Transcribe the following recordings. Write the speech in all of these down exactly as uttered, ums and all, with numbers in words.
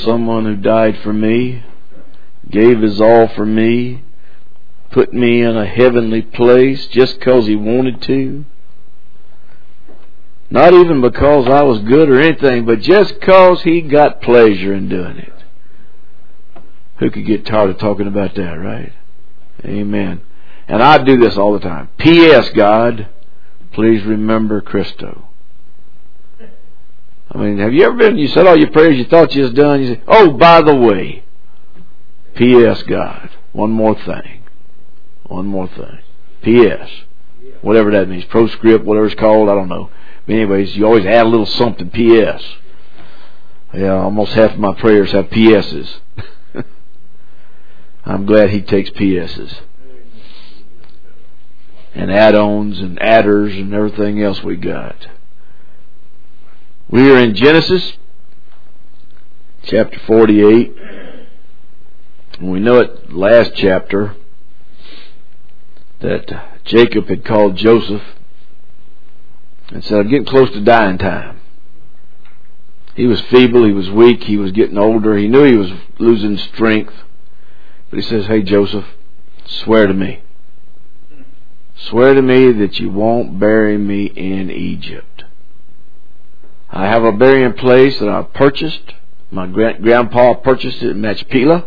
someone who died for me, gave his all for me, put me in a heavenly place just because he wanted to. Not even because I was good or anything, but just because he got pleasure in doing it. Who could get tired of talking about that, right? Amen. And I do this all the time. P S God, please remember Christo. I mean, have you ever been, you said all your prayers you thought you was done, you said, oh, by the way, P S God, one more thing. One more thing. P S Whatever that means. Proscript, whatever it's called, I don't know. But anyways, you always add a little something, P S Yeah, almost half of my prayers have P S's. I'm glad he takes P S's. And add-ons and adders and everything else we got. We are in Genesis chapter forty-eight. And we know it last chapter that Jacob had called Joseph and said, I'm getting close to dying time. He was feeble, he was weak, he was getting older, he knew he was losing strength. But he says, hey Joseph, swear to me. Swear to me that you won't bury me in Egypt. I have a burying place that I purchased. My grandpa purchased it in Machpelah.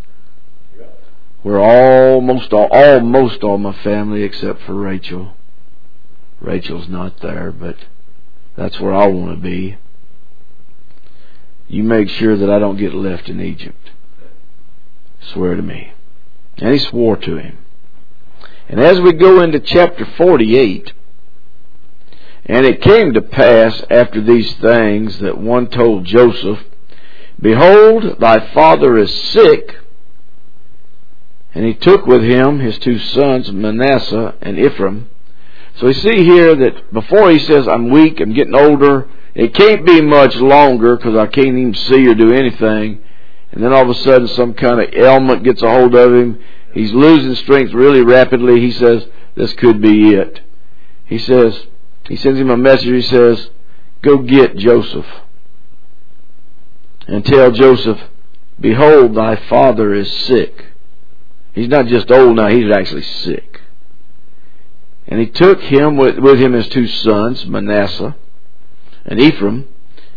Where almost all, almost all my family except for Rachel. Rachel's not there, but that's where I want to be. You make sure that I don't get left in Egypt. Swear to me. And he swore to him. And as we go into chapter forty-eight, and it came to pass after these things that one told Joseph, behold, thy father is sick. And he took with him his two sons, Manasseh and Ephraim. So we see here that before he says, I'm weak, I'm getting older, it can't be much longer because I can't even see or do anything. And then all of a sudden some kind of ailment gets a hold of him. He's losing strength really rapidly. He says, this could be it. He says, he sends him a message. He says, go get Joseph and tell Joseph, behold, thy father is sick. He's not just old now, he's actually sick. And he took him with, with him his two sons, Manasseh and Ephraim.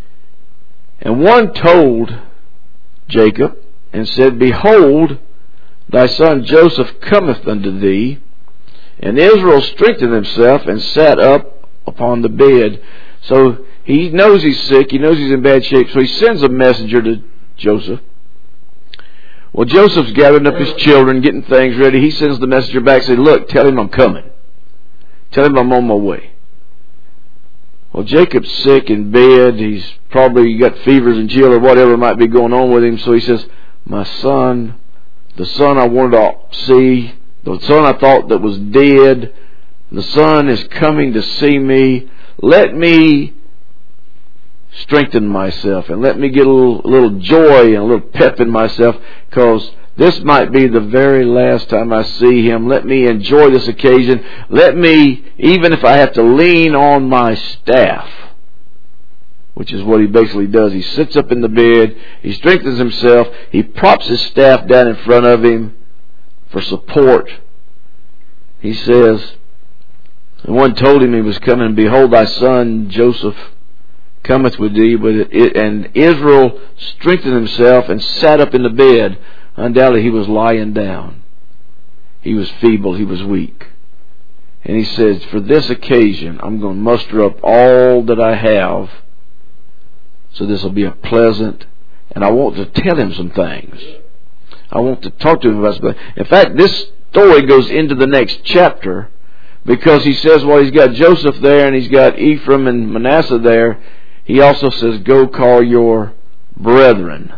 And one told Jacob and said, behold, thy son Joseph cometh unto thee. And Israel strengthened himself and sat up upon the bed. So he knows he's sick, he knows he's in bad shape, so he sends a messenger to Joseph. Well, Joseph's gathering up his children, getting things ready. He sends the messenger back and says, look, tell him I'm coming. Tell him I'm on my way. Well, Jacob's sick in bed. He's probably got fevers and chill or whatever might be going on with him. So he says, my son, the son I wanted to see, the son I thought that was dead, the son is coming to see me. Let me strengthen myself and let me get a little, a little joy and a little pep in myself, because this might be the very last time I see him. Let me enjoy this occasion. Let me, even if I have to lean on my staff, which is what he basically does. He sits up in the bed, he strengthens himself, he props his staff down in front of him for support. He says, and one told him he was coming, behold, thy son Joseph cometh with thee. But it, and Israel strengthened himself and sat up in the bed. Undoubtedly he was lying down. He was feeble, he was weak. And he says, for this occasion I'm going to muster up all that I have, so this will be a pleasant, and I want to tell him some things. I want to talk to him about something. In fact, this story goes into the next chapter, because he says, well, he's got Joseph there and he's got Ephraim and Manasseh there. He also says, go call your brethren.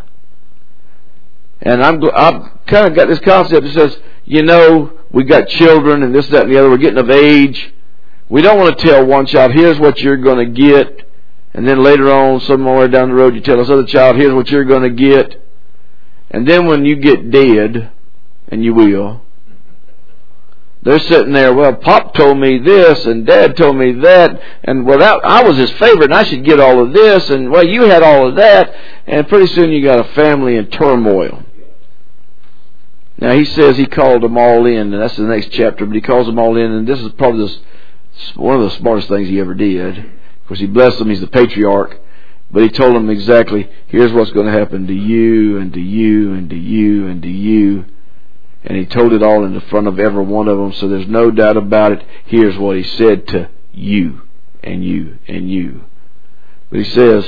And I'm, I've kind of got this concept that says, you know, we got children and this, that, and the other. We're getting of age. We don't want to tell one child, here's what you're going to get. And then later on, somewhere down the road, you tell this other child, here's what you're going to get. And then when you get dead, and you will, they're sitting there, well, Pop told me this, and Dad told me that, and well, that, I was his favorite, and I should get all of this, and well, you had all of that, and pretty soon you got a family in turmoil. Now, he says he called them all in, and that's the next chapter, but he calls them all in, and this is probably the, one of the smartest things he ever did. Of course, he blessed them, he's the patriarch, but he told them exactly, here's what's going to happen to you, and to you, and to you, and to you. And he told it all in the front of every one of them, so there's no doubt about it. Here's what he said to you, and you, and you. But he says,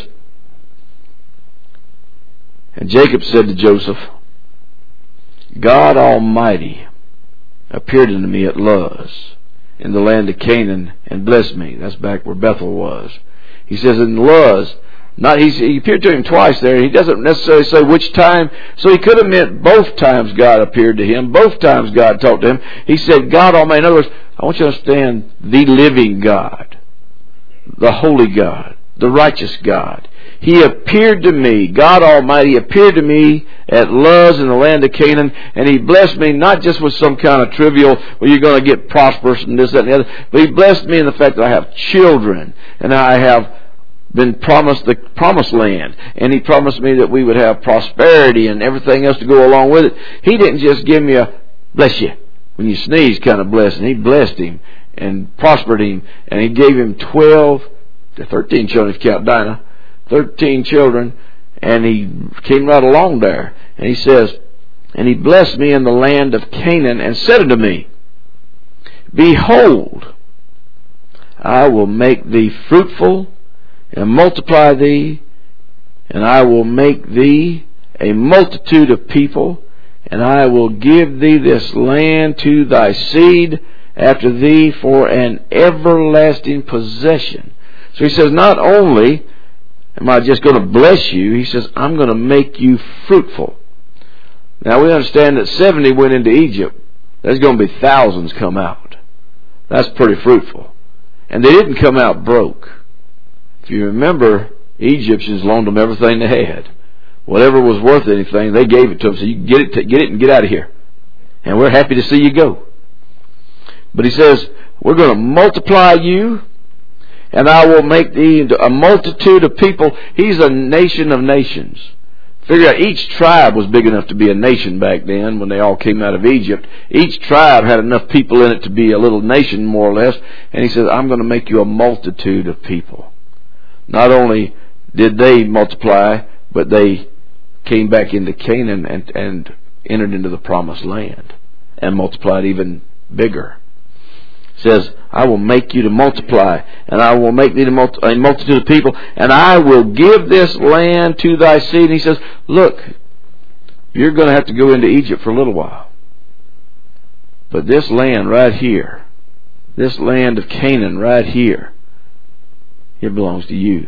and Jacob said to Joseph, God Almighty appeared unto me at Luz in the land of Canaan and blessed me. That's back where Bethel was. He says in Luz, Not he's, he appeared to him twice there. He doesn't necessarily say which time. So he could have meant both times God appeared to him. Both times God talked to him. He said, God Almighty. In other words, I want you to understand the living God, the holy God, the righteous God. He appeared to me, God Almighty appeared to me at Luz in the land of Canaan, and He blessed me not just with some kind of trivial, well, you're going to get prosperous and this, that, and the other, but He blessed me in the fact that I have children, and I have been promised the promised land, and He promised me that we would have prosperity and everything else to go along with it. He didn't just give me a bless you when you sneeze kind of blessing. He blessed him and prospered him, and He gave him twelve to thirteen children if you count Dinah, thirteen children, and he came right along there. And he says, and He blessed me in the land of Canaan and said unto me, Behold, I will make thee fruitful and multiply thee, and I will make thee a multitude of people, and I will give thee this land to thy seed after thee for an everlasting possession. So He says, not only am I just going to bless you, He says, I'm going to make you fruitful. Now we understand that seventy went into Egypt. There's going to be thousands come out. That's pretty fruitful. And they didn't come out broke. If you remember, Egyptians loaned them everything they had. Whatever was worth anything, they gave it to them. So you can get it, get it and get out of here. And we're happy to see you go. But He says, we're going to multiply you, and I will make thee into a multitude of people. He's a nation of nations. Figure out, each tribe was big enough to be a nation back then when they all came out of Egypt. Each tribe had enough people in it to be a little nation, more or less. And He says, I'm going to make you a multitude of people. Not only did they multiply, but they came back into Canaan and, and entered into the promised land and multiplied even bigger. Says, I will make you to multiply, and I will make thee to multi- a multitude of people, and I will give this land to thy seed. And He says, look, you're going to have to go into Egypt for a little while. But this land right here, this land of Canaan right here, it belongs to you.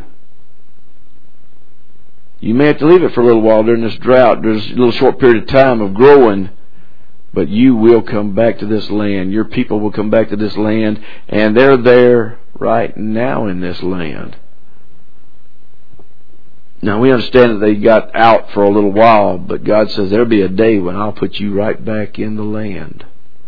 You may have to leave it for a little while during this drought. There's a little short period of time of growing, but you will come back to this land. Your people will come back to this land, and they're there right now in this land. Now, we understand that they got out for a little while, but God says there'll be a day when I'll put you right back in the land.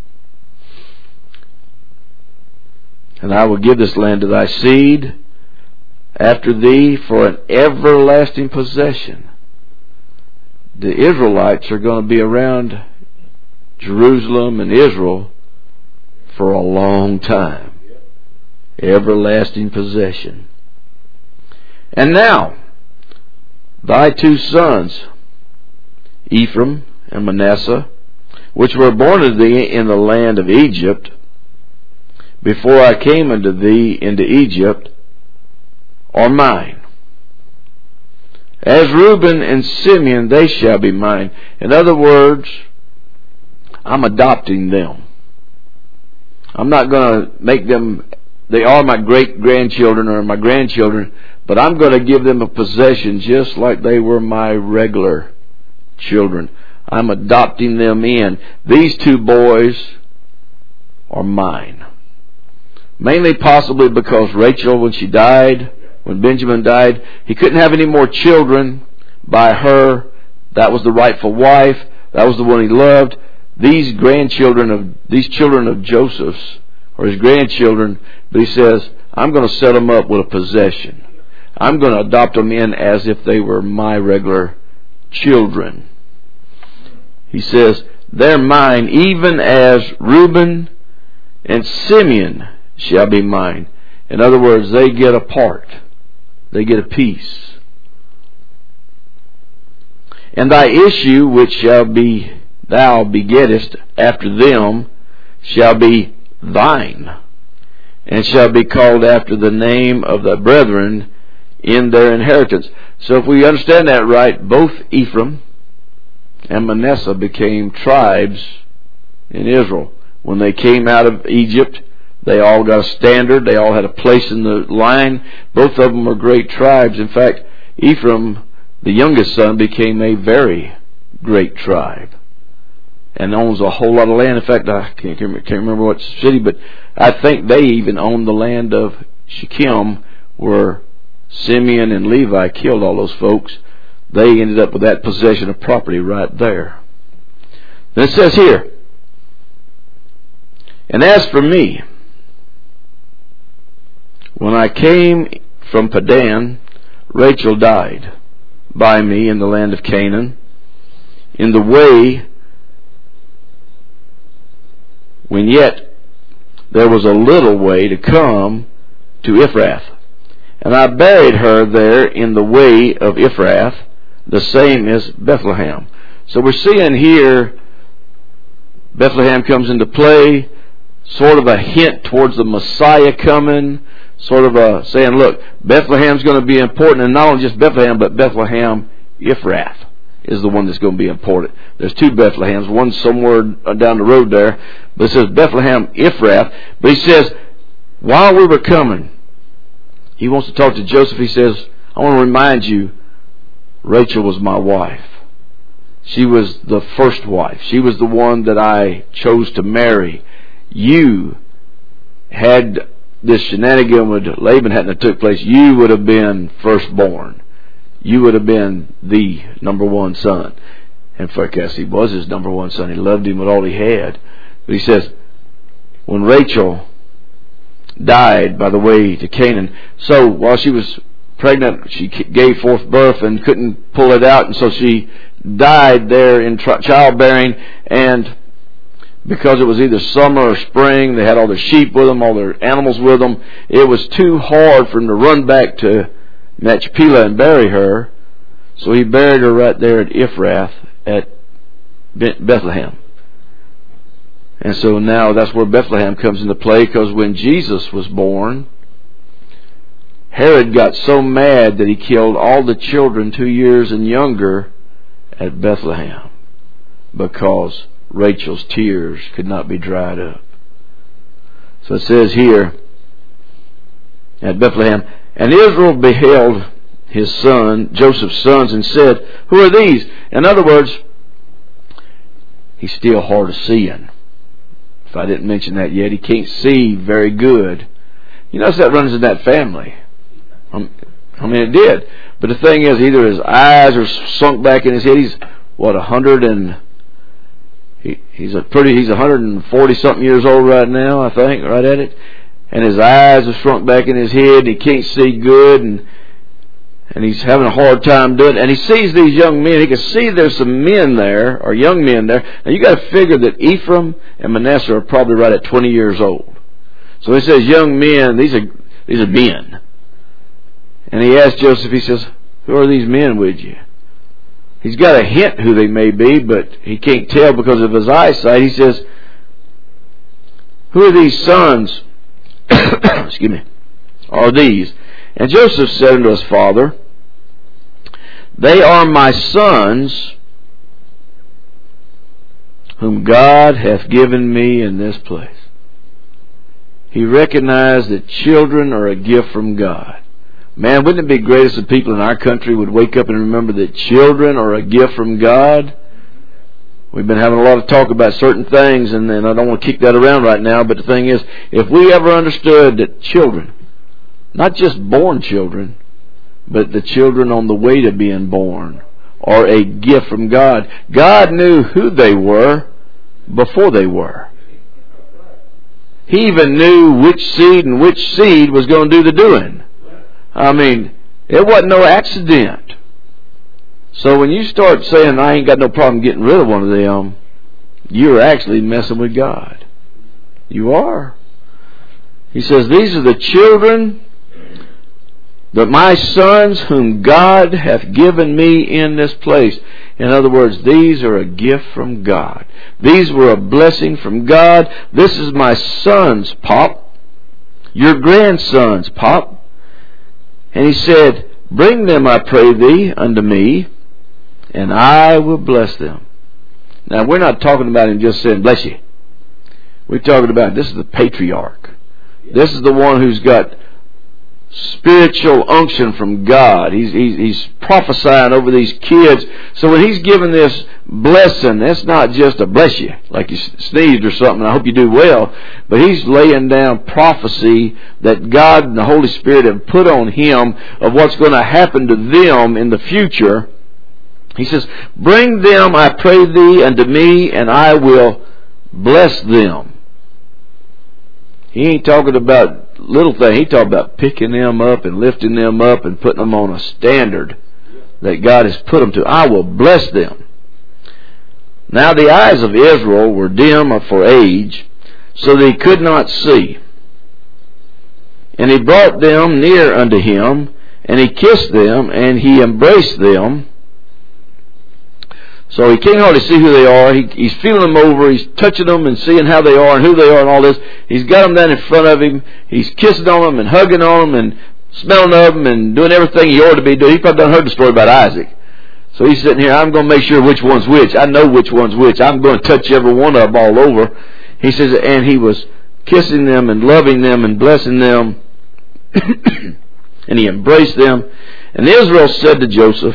And I will give this land to thy seed after thee for an everlasting possession. The Israelites are going to be around Jerusalem and Israel for a long time. Everlasting possession. And now, thy two sons, Ephraim and Manasseh, which were born of thee in the land of Egypt, before I came unto thee into Egypt, are mine. As Reuben and Simeon, they shall be mine. In other words, I'm adopting them. I'm not going to make them, they are my great-grandchildren or my grandchildren, but I'm going to give them a possession just like they were my regular children. I'm adopting them in. These two boys are mine. Mainly possibly because Rachel, when she died, when Benjamin died, he couldn't have any more children by her. That was the rightful wife. That was the one he loved. these grandchildren of, these children of Joseph's, or his grandchildren, but he says, I'm going to set them up with a possession. I'm going to adopt them in as if they were my regular children. He says, they're mine, even as Reuben and Simeon shall be mine. In other words, they get a part. They get a piece. And thy issue, which shall be thou begettest after them, shall be thine, and shall be called after the name of thy brethren in their inheritance. So if we understand that right, both Ephraim and Manasseh became tribes in Israel. When they came out of Egypt, they all got a standard. They all had a place in the line. Both of them were great tribes. In fact, Ephraim, the youngest son, became a very great tribe and owns a whole lot of land. In fact, I can't, can't remember what city, but I think they even owned the land of Shechem, where Simeon and Levi killed all those folks. They ended up with that possession of property right there. Then it says here, and as for me, when I came from Padan, Rachel died by me in the land of Canaan, in the way when yet there was a little way to come to Ephrath. And I buried her there in the way of Ephrath, the same as Bethlehem. So we're seeing here Bethlehem comes into play, sort of a hint towards the Messiah coming, sort of a saying, look, Bethlehem's going to be important, and not only just Bethlehem, but Bethlehem Ephrath is the one that's going to be important. There's two Bethlehems, one somewhere down the road there, but it says Bethlehem Ephrath. But he says, while we were coming, he wants to talk to Joseph. He says, I want to remind you, Rachel was my wife. She was the first wife. She was the one that I chose to marry. You had this shenanigan with Laban hadn't have took place, you would have been firstborn. You would have been the number one son. In fact, yes, he was his number one son. He loved him with all he had. But he says, when Rachel died by the way to Canaan, so while she was pregnant, she gave forth birth and couldn't pull it out, and so she died there in childbearing, and because it was either summer or spring, they had all their sheep with them, all their animals with them, it was too hard for him to run back to Machpelah and bury her, so he buried her right there at Ephrath at Bethlehem. And so now that's where Bethlehem comes into play, because when Jesus was born, Herod got so mad that he killed all the children two years and younger at Bethlehem, because Rachel's tears could not be dried up. So it says here at Bethlehem, and Israel beheld his son, Joseph's sons, and said, who are these? In other words, he's still hard of seeing. If I didn't mention that yet, he can't see very good. You notice that runs in that family. Um, I mean, it did. But the thing is, either his eyes are sunk back in his head. He's, what, a hundred and... He, he's a pretty. He's one hundred forty something years old right now, I think, right at it. And his eyes have shrunk back in his head. And he can't see good, and and he's having a hard time doing it. And he sees these young men. He can see there's some men there, or young men there. Now you got to figure that Ephraim and Manasseh are probably right at twenty years old. So he says, young men. These are these are men. And he asked Joseph. He says, who are these men with you? He's got a hint who they may be, but he can't tell because of his eyesight. He says, who are these sons? Excuse me. Are these? And Joseph said unto his father, they are my sons, whom God hath given me in this place. He recognized that children are a gift from God. Man, wouldn't it be great if the people in our country would wake up and remember that children are a gift from God? We've been having a lot of talk about certain things, and, and I don't want to kick that around right now, but the thing is, if we ever understood that children, not just born children, but the children on the way to being born, are a gift from God. God knew who they were before they were. He even knew which seed and which seed was going to do the doing. I mean, it wasn't no accident. So when you start saying, I ain't got no problem getting rid of one of them, you're actually messing with God. You are. He says, these are the children that my sons whom God hath given me in this place. In other words, these are a gift from God. These were a blessing from God. This is my sons, Pop. Your grandsons, Pop. And he said, bring them, I pray thee, unto me, and I will bless them. Now, we're not talking about him just saying, bless you. We're talking about, this is the patriarch. This is the one who's got spiritual unction from God. He's, he's, he's prophesying over these kids. So when he's giving this blessing, that's not just a bless you, like you sneezed or something, I hope you do well. But he's laying down prophecy that God and the Holy Spirit have put on him of what's going to happen to them in the future. He says, bring them, I pray thee, unto me, and I will bless them. He ain't talking about little things. He talking about picking them up and lifting them up and putting them on a standard that God has put them to. I will bless them. Now the eyes of Israel were dim for age, so they could not see. And he brought them near unto him, and he kissed them, and he embraced them. So he can't hardly see who they are. He, he's feeling them over. He's touching them and seeing how they are and who they are and all this. He's got them down in front of him. He's kissing on them and hugging on them and smelling of them and doing everything he ought to be doing. He probably done heard the story about Isaac. So he's sitting here, I'm going to make sure which one's which. I know which one's which. I'm going to touch every one of them all over. He says, and he was kissing them and loving them and blessing them. And he embraced them. And Israel said to Joseph,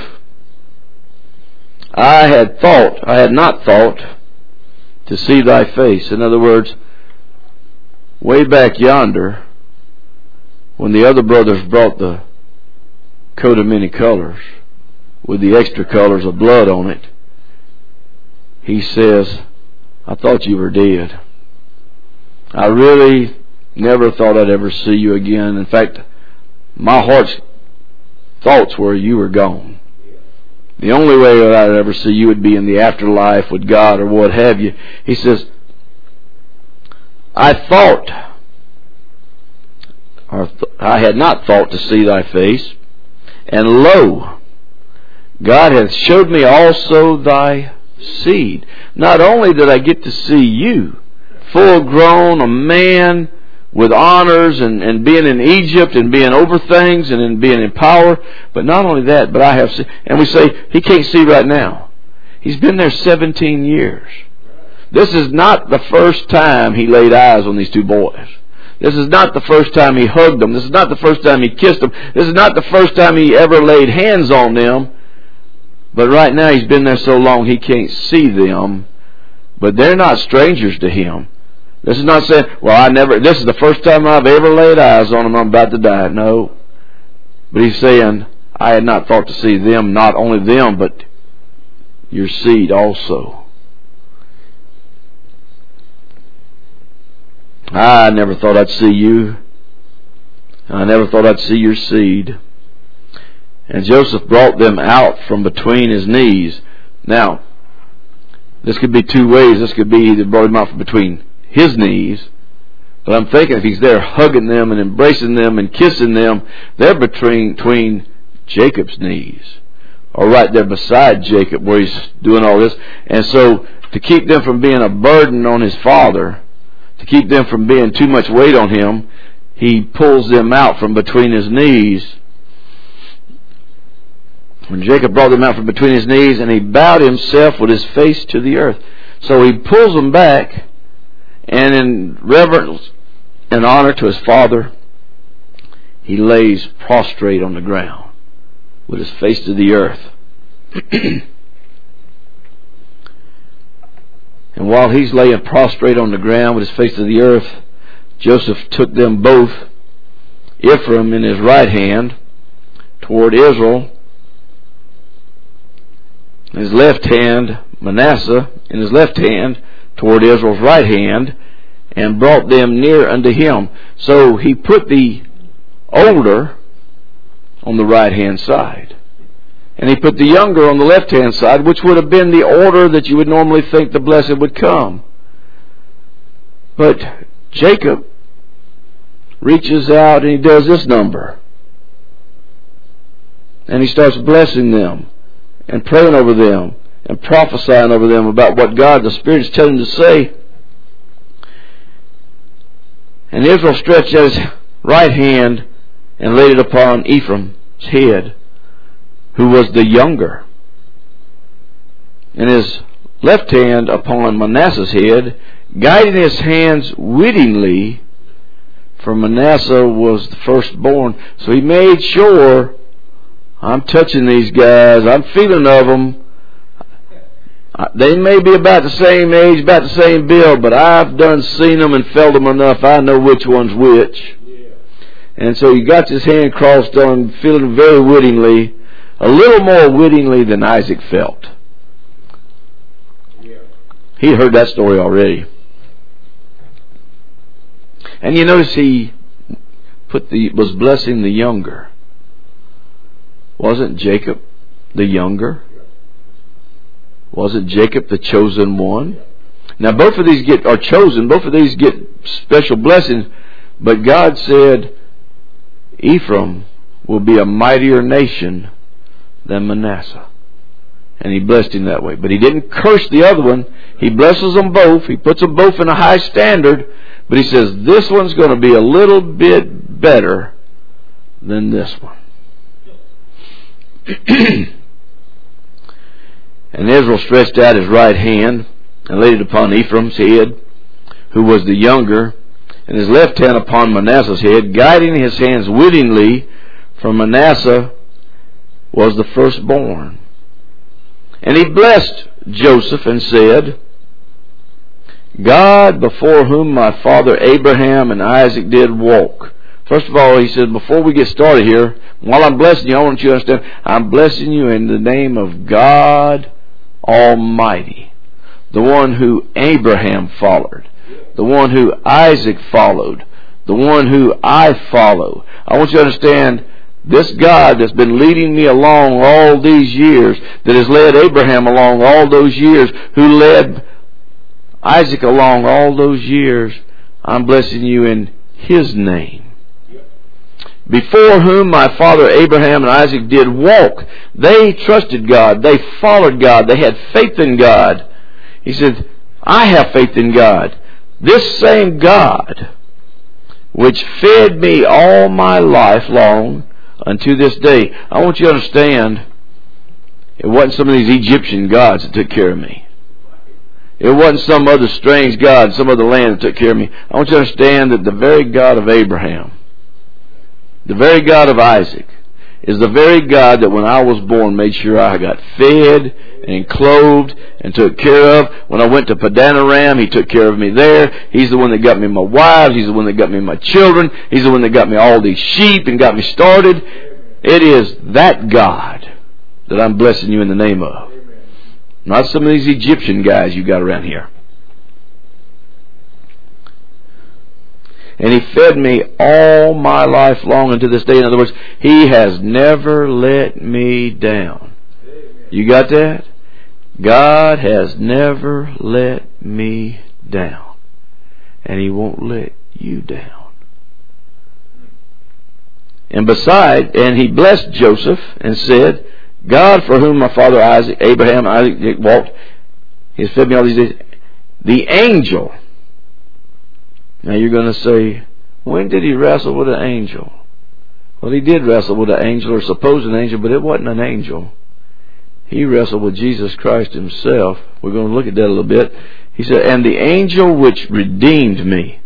I had thought, I had not thought to see thy face. In other words, way back yonder, when the other brothers brought the coat of many colors with the extra colors of blood on it, he says, I thought you were dead. I really never thought I'd ever see you again. In fact, my heart's thoughts were you were gone. The only way that I'd ever see you would be in the afterlife with God or what have you. He says, I thought, or th- I had not thought to see thy face, and lo, God hath showed me also thy seed. Not only did I get to see you, full grown, a man with honors and, and being in Egypt and being over things and in being in power. But not only that, but I have seen, and we say, he can't see right now. He's been there seventeen years. This is not the first time he laid eyes on these two boys. This is not the first time he hugged them. This is not the first time he kissed them. This is not the first time he ever laid hands on them. But right now he's been there so long he can't see them. But they're not strangers to him. This is not saying, well, I never, this is the first time I've ever laid eyes on them, I'm about to die. No. But he's saying, I had not thought to see them, not only them, but your seed also. I never thought I'd see you. I never thought I'd see your seed. And Joseph brought them out from between his knees. Now, this could be two ways. This could be either brought him out from between his knees, but I'm thinking if he's there hugging them and embracing them and kissing them, they're between, between Jacob's knees, or right there beside Jacob where he's doing all this. And so to keep them from being a burden on his father, to keep them from being too much weight on him, he pulls them out from between his knees. When Jacob brought them out from between his knees, and he bowed himself with his face to the earth. So he pulls them back, and in reverence and honor to his father, he lays prostrate on the ground with his face to the earth. And while he's laying prostrate on the ground with his face to the earth, Joseph took them both, Ephraim in his right hand toward Israel, in his left hand, Manasseh in his left hand toward Israel's right hand, and brought them near unto him. So he put the older on the right hand side, and he put the younger on the left hand side, which would have been the order that you would normally think the blessing would come. But Jacob reaches out and he does this number. And he starts blessing them and praying over them and prophesying over them about what God, the Spirit, is telling him to say. And Israel stretched out his right hand and laid it upon Ephraim's head, who was the younger, and his left hand upon Manasseh's head, guiding his hands wittingly, for Manasseh was the firstborn. So he made sure, I'm touching these guys, I'm feeling of them. They may be about the same age, about the same build, but I've done seen them and felt them enough. I know which one's which. And so he got his hand crossed on, feeling very wittingly, a little more wittingly than Isaac felt. He heard that story already. And you notice he put the was blessing the younger. Wasn't Jacob the younger? Wasn't Jacob the chosen one? Now both of these get are chosen, both of these get special blessings, but God said Ephraim will be a mightier nation than Manasseh. And he blessed him that way. But he didn't curse the other one. He blesses them both. He puts them both in a high standard. But he says this one's going to be a little bit better than this one. And Israel stretched out his right hand and laid it upon Ephraim's head, who was the younger, and his left hand upon Manasseh's head, guiding his hands wittingly, for Manasseh was the firstborn. And he blessed Joseph and said, God, before whom my father Abraham and Isaac did walk. First of all, he said, before we get started here, while I'm blessing you, I want you to understand, I'm blessing you in the name of God Almighty, the one who Abraham followed, the one who Isaac followed, the one who I follow. I want you to understand, this God that's been leading me along all these years, that has led Abraham along all those years, who led Isaac along all those years, I'm blessing you in His name. Before whom my father Abraham and Isaac did walk. They trusted God. They followed God. They had faith in God. He said, I have faith in God. This same God, which fed me all my life long unto this day. I want you to understand, it wasn't some of these Egyptian gods that took care of me. It wasn't some other strange god, some other land that took care of me. I want you to understand that the very God of Abraham, the very God of Isaac, is the very God that when I was born made sure I got fed and clothed and took care of. When I went to Padanaram, He took care of me there. He's the one that got me my wives. He's the one that got me my children. He's the one that got me all these sheep and got me started. It is that God that I'm blessing you in the name of. Not some of these Egyptian guys you got around here. And He fed me all my life long unto this day. In other words, He has never let me down. You got that? God has never let me down. And He won't let you down. And beside, and He blessed Joseph and said, God, for whom my father Isaac, Abraham, Isaac walked, He has fed me all these days. The angel. Now you're going to say, when did He wrestle with an angel? Well, He did wrestle with an angel, or supposed an angel, but it wasn't an angel. He wrestled with Jesus Christ Himself. We're going to look at that a little bit. He said, and the angel which redeemed me.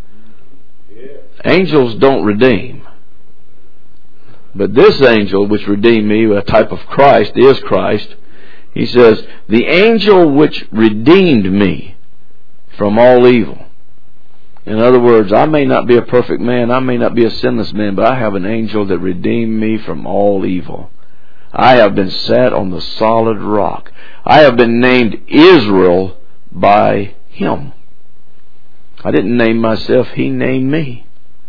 Angels don't redeem. But this angel which redeemed me, a type of Christ, is Christ. He says, the angel which redeemed me from all evil. In other words, I may not be a perfect man, I may not be a sinless man, but I have an angel that redeemed me from all evil. I have been set on the solid rock. I have been named Israel by him. I didn't name myself. He named me.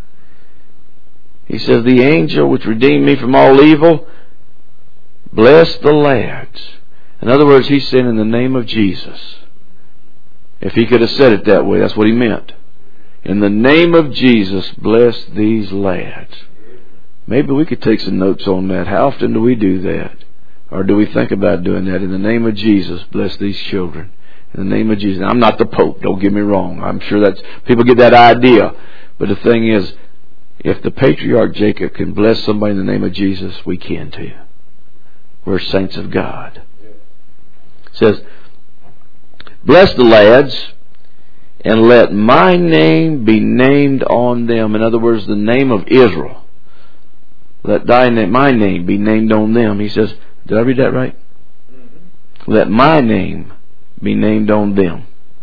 He says, the angel which redeemed me from all evil, bless the lads. In other words, he's saying in the name of Jesus. If he could have said it that way, that's what he meant. In the name of Jesus, bless these lads. Maybe we could take some notes on that. How often do we do that? Or do we think about doing that? In the name of Jesus, bless these children. In the name of Jesus. Now, I'm not the Pope, don't get me wrong. I'm sure that's people get that idea. But the thing is, if the patriarch Jacob can bless somebody in the name of Jesus, we can too. We're saints of God. It says, bless the lads, and let my name be named on them. In other words, the name of Israel. Let thy name, my name be named on them. He says, did I read that right? Mm-hmm. Let my name be named on them.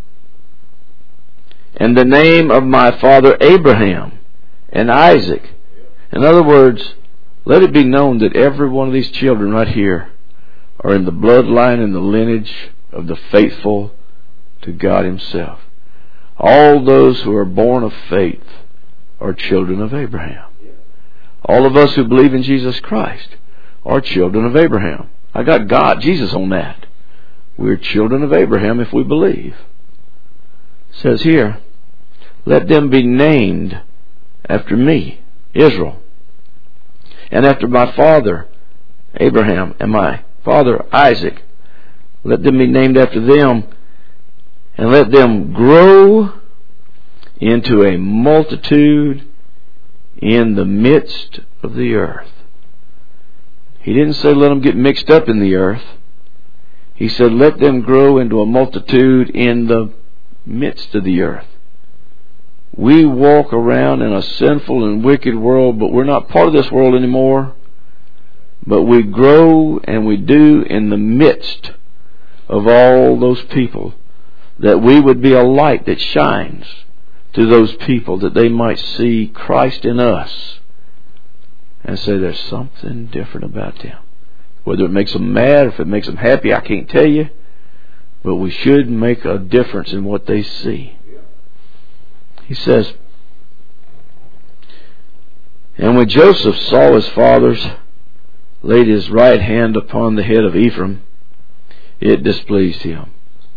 And the name of my father Abraham and Isaac. In other words, let it be known that every one of these children right here are in the bloodline and the lineage of the faithful to God Himself. All those who are born of faith are children of Abraham. All of us who believe in Jesus Christ are children of Abraham. I got God, Jesus on that. We're children of Abraham if we believe. It says here, let them be named after me, Israel, and after my father, Abraham, and my father, Isaac. Let them be named after them, and let them grow into a multitude in the midst of the earth. He didn't say let them get mixed up in the earth. He said let them grow into a multitude in the midst of the earth. We walk around in a sinful and wicked world, but we're not part of this world anymore. But we grow and we do in the midst of all those people, that we would be a light that shines to those people, that they might see Christ in us and say there's something different about them. Whether it makes them mad or if it makes them happy, I can't tell you. But we should make a difference in what they see. He says, and when Joseph saw his fathers laid his right hand upon the head of Ephraim, it displeased him.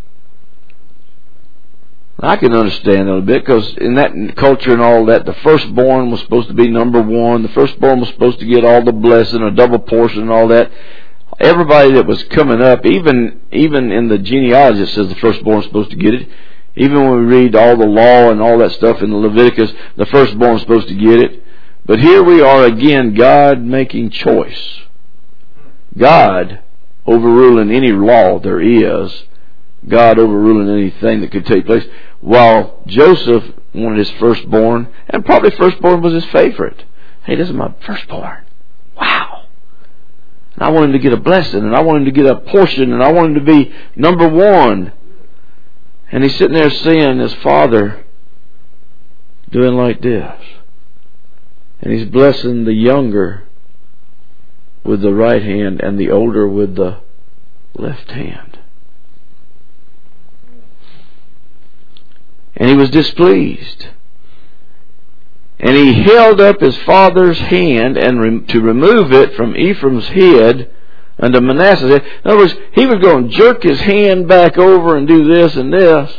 I can understand that a bit, because in that culture and all that, the firstborn was supposed to be number one. The firstborn was supposed to get all the blessing, a double portion and all that. Everybody that was coming up, even even in the genealogy, it says the firstborn was supposed to get it. Even when we read all the law and all that stuff in the Leviticus, the firstborn was supposed to get it. But here we are again, God making choice. God overruling any law there is. God overruling anything that could take place. While Joseph wanted his firstborn, and probably firstborn was his favorite. Hey, this is my firstborn. Wow. And I want him to get a blessing, and I want him to get a portion, and I want him to be number one. And he's sitting there seeing his father doing like this. And he's blessing the younger with the right hand and the older with the left hand. And he was displeased. And he held up his father's hand and re- to remove it from Ephraim's head unto Manasseh's head. In other words, he was going to jerk his hand back over and do this and this.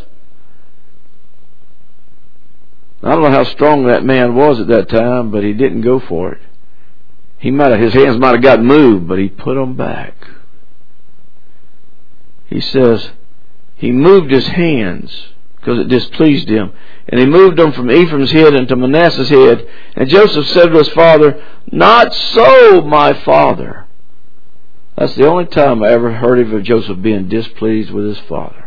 I don't know how strong that man was at that time, but he didn't go for it. He might have, his hands might have got moved, but he put them back. He says he moved his hands because it displeased him. And he moved them from Ephraim's head into Manasseh's head. And Joseph said to his father, not so, my father. That's the only time I ever heard of Joseph being displeased with his father.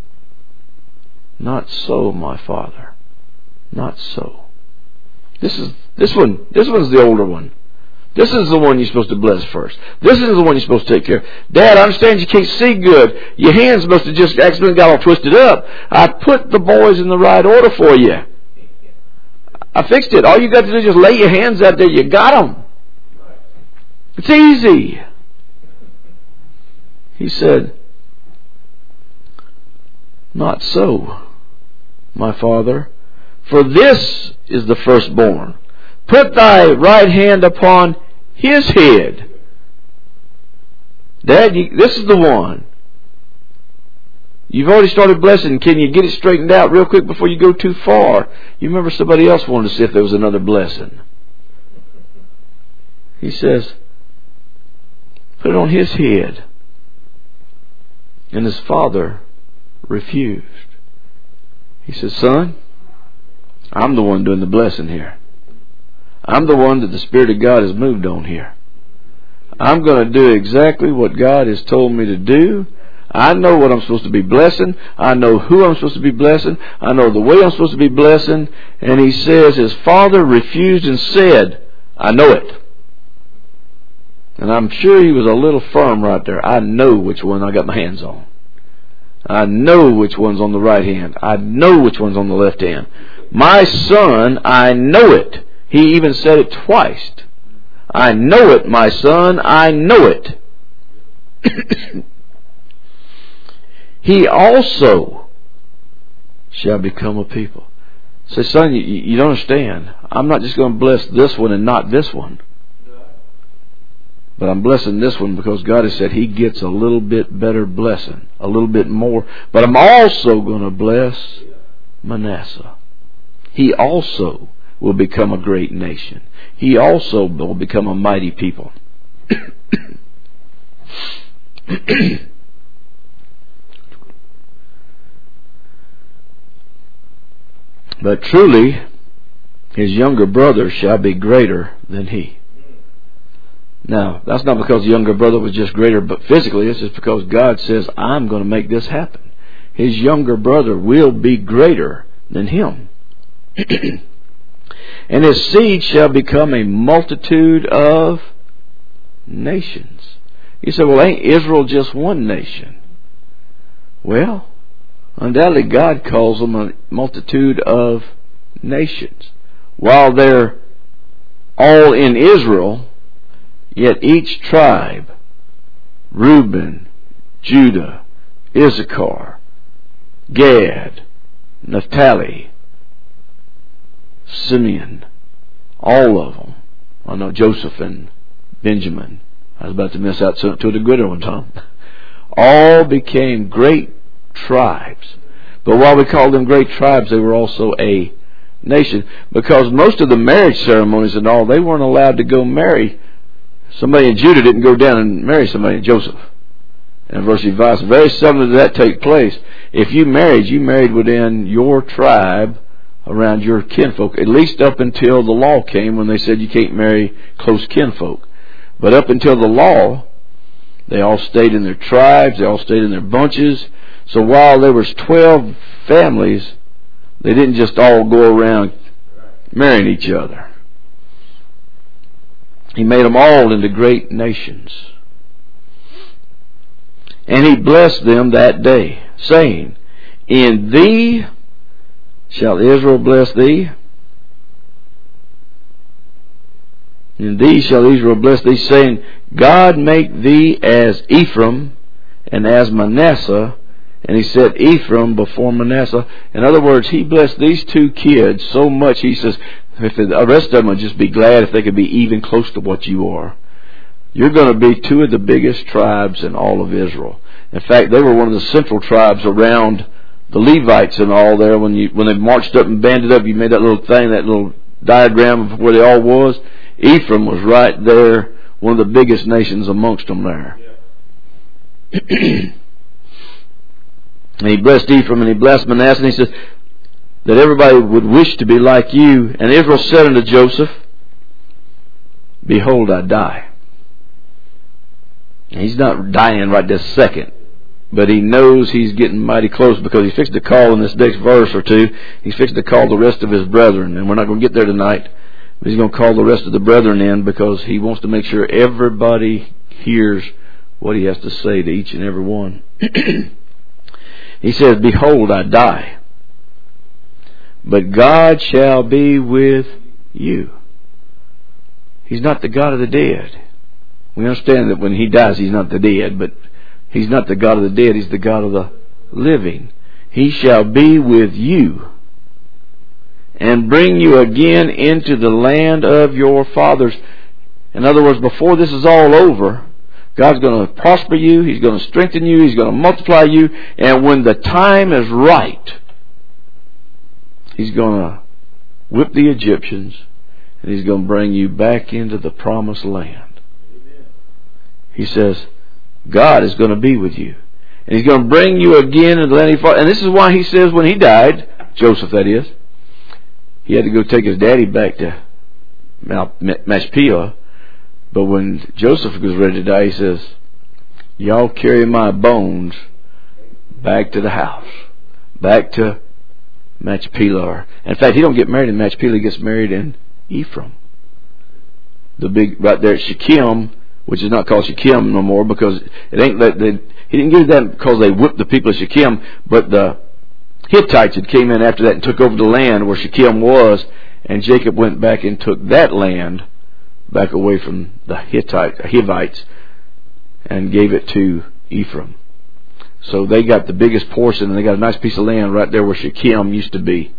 Not so, my father. Not so. This is this one. This one's the older one. This is the one you're supposed to bless first. This is the one you're supposed to take care of. Dad, I understand you can't see good. Your hands must have just accidentally got all twisted up. I put the boys in the right order for you. I fixed it. All you got to do is just lay your hands out there. You got them. It's easy. He said, not so. my father, for this is the firstborn. Put thy right hand upon his head. Dad, you, this is the one. You've already started blessing. Can you get it straightened out real quick before you go too far? You remember somebody else wanted to see if there was another blessing. He says, put it on his head. And his father refused. He says, son, I'm the one doing the blessing here. I'm the one that the Spirit of God has moved on here. I'm going to do exactly what God has told me to do. I know what I'm supposed to be blessing. I know who I'm supposed to be blessing. I know the way I'm supposed to be blessing. And he says his father refused and said, I know it. And I'm sure he was a little firm right there. I know which one I got my hands on. I know which one's on the right hand. I know which one's on the left hand. My son, I know it. He even said it twice. I know it, my son, I know it. He also shall become a people. Say, son, you, you don't understand. I'm not just going to bless this one and not this one. But I'm blessing this one because God has said he gets a little bit better blessing, a little bit more. But I'm also going to bless Manasseh. He also will become a great nation. He also will become a mighty people. But truly, his younger brother shall be greater than he. Now, that's not because the younger brother was just greater but physically. It's just because God says, I'm going to make this happen. His younger brother will be greater than him. And his seed shall become a multitude of nations. You say, well, ain't Israel just one nation? Well, undoubtedly God calls them a multitude of nations. While they're all in Israel, yet each tribe, Reuben, Judah, Issachar, Gad, Naphtali, Simeon, all of them. I know Joseph and Benjamin. I was about to miss out to the greater one, Tom. All became great tribes. But while we called them great tribes, they were also a nation. Because most of the marriage ceremonies and all, they weren't allowed to go marry. Somebody in Judah didn't go down and marry somebody in Joseph. And verse vice. Very seldom did that take place. If you married, you married within your tribe, around your kinfolk, at least up until the law came when they said you can't marry close kinfolk. But up until the law, they all stayed in their tribes, they all stayed in their bunches. So while there was twelve families, they didn't just all go around marrying each other. He made them all into great nations. And he blessed them that day, saying, in thee shall Israel bless thee? In thee shall Israel bless thee, saying, God make thee as Ephraim and as Manasseh. And he set Ephraim before Manasseh. In other words, he blessed these two kids so much, he says, if the rest of them would just be glad if they could be even close to what you are. You're going to be two of the biggest tribes in all of Israel. In fact, they were one of the central tribes around the Levites and all there. When you when they marched up and banded up, you made that little thing, that little diagram of where they all was. Ephraim was right there, one of the biggest nations amongst them there. Yeah. And he blessed Ephraim and he blessed Manasseh, and he says that everybody would wish to be like you. And Israel said unto Joseph, behold, I die. And he's not dying right this second, but he knows he's getting mighty close, because he's fixed to call in this next verse or two, he's fixed to call the rest of his brethren. And we're not going to get there tonight, but he's going to call the rest of the brethren in, because he wants to make sure everybody hears what he has to say to each and every one. He says, behold, I die, but God shall be with you. He's not the God of the dead. We understand that when he dies, he's not the dead, but he's not the God of the dead, he's the God of the living. He shall be with you. and bring you again into the land of your fathers. In other words, before this is all over, God's going to prosper you. He's going to strengthen you. He's going to multiply you. And when the time is right, He's going to whip the Egyptians, and He's going to bring you back into the promised land. Amen. He says, God is going to be with you. And He's going to bring you again into the land of your fathers. And this is why He says when He died, Joseph that is, he had to go take his daddy back to Machpelah. But when Joseph was ready to die, he says, y'all carry my bones back to the house, back to Machpelah. In fact, he don't get married in Machpelah, he gets married in Ephraim. The big, right there at Shechem, which is not called Shechem no more because it ain't that they, he didn't get that because they whipped the people of Shechem, but the Hittites had came in after that and took over the land where Shechem was, and Jacob went back and took that land back away from the Hittite, Hivites, and gave it to Ephraim. So they got the biggest portion, and they got a nice piece of land right there where Shechem used to be.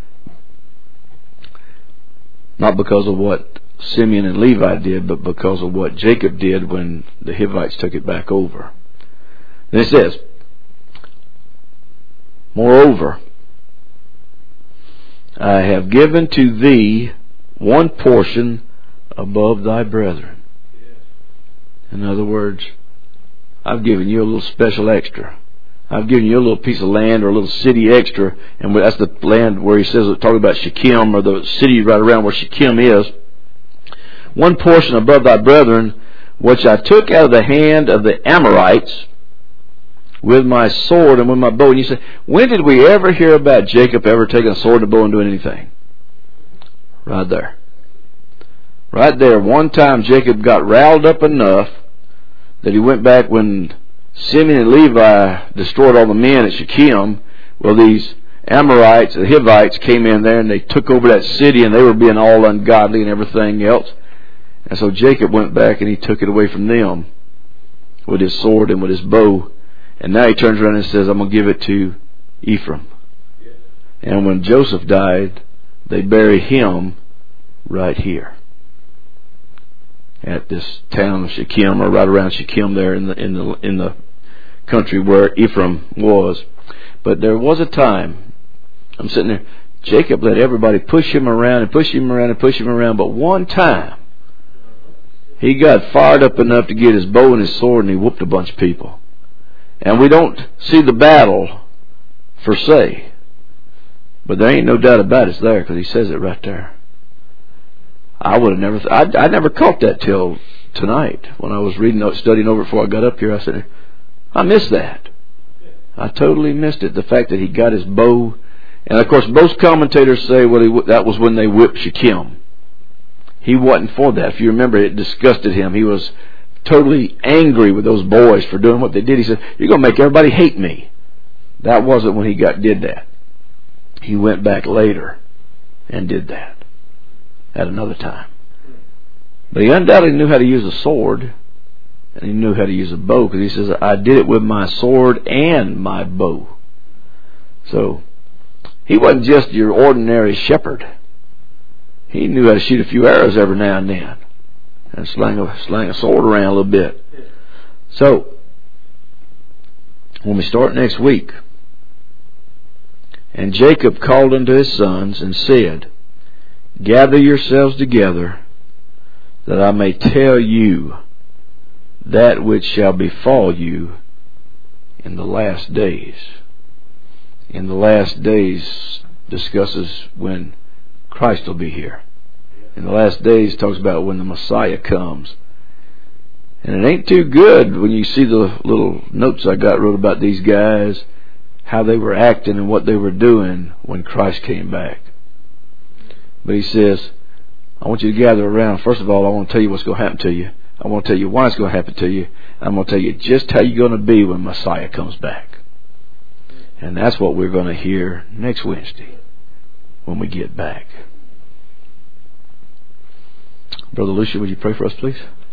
Not because of what Simeon and Levi did, but because of what Jacob did when the Hivites took it back over. And it says, moreover, I have given to thee one portion above thy brethren. In other words, I've given you a little special extra. I've given you a little piece of land or a little city extra, and that's the land where he says, talking about Shechem, or the city right around where Shechem is. One portion above thy brethren, which I took out of the hand of the Amorites with my sword and with my bow. And you say, when did we ever hear about Jacob ever taking a sword and a bow and doing anything? Right there. Right there, one time Jacob got riled up enough that he went back when Simeon and Levi destroyed all the men at Shechem. Well, these Amorites, the Hivites, came in there and they took over that city, and they were being all ungodly and everything else. And so Jacob went back and he took it away from them with his sword and with his bow. And now he turns around and says, I'm going to give it to Ephraim. And when Joseph died, they bury him right here at this town of Shechem, or right around Shechem there in the in the in the country where Ephraim was. But there was a time, I'm sitting there, Jacob let everybody push him around and push him around and push him around, but one time he got fired up enough to get his bow and his sword, and he whooped a bunch of people. And we don't see the battle per se, but there ain't no doubt about it, it's there, because he says it right there. I would have never, th- I, I never caught that till tonight when I was reading, studying over it before I got up here. I said, I missed that. I totally missed it. The fact that he got his bow, and of course most commentators say, well, he, that was when they whipped Shechem. He wasn't for that. If you remember, it disgusted him. He was totally angry with those boys for doing what they did. He said, you're going to make everybody hate me. That wasn't when he got did that. He went back later and did that at another time. But he undoubtedly knew how to use a sword, and he knew how to use a bow, because he says, I did it with my sword and my bow. So he wasn't just your ordinary shepherd. He knew how to shoot a few arrows every now and then and sling a, sling a sword around a little bit. So when we start next week, and Jacob called unto his sons and said, gather yourselves together, that I may tell you that which shall befall you in the last days. In the last days discusses when Christ will be here. In the last days talks about when the Messiah comes. And it ain't too good when you see the little notes I got wrote about these guys, how they were acting and what they were doing when Christ came back. But he says, I want you to gather around. First of all, I want to tell you what's going to happen to you. I want to tell you why it's going to happen to you. I'm going to tell you just how you're going to be when Messiah comes back. And that's what we're going to hear next Wednesday when we get back. Brother Lucia, would you pray for us, please?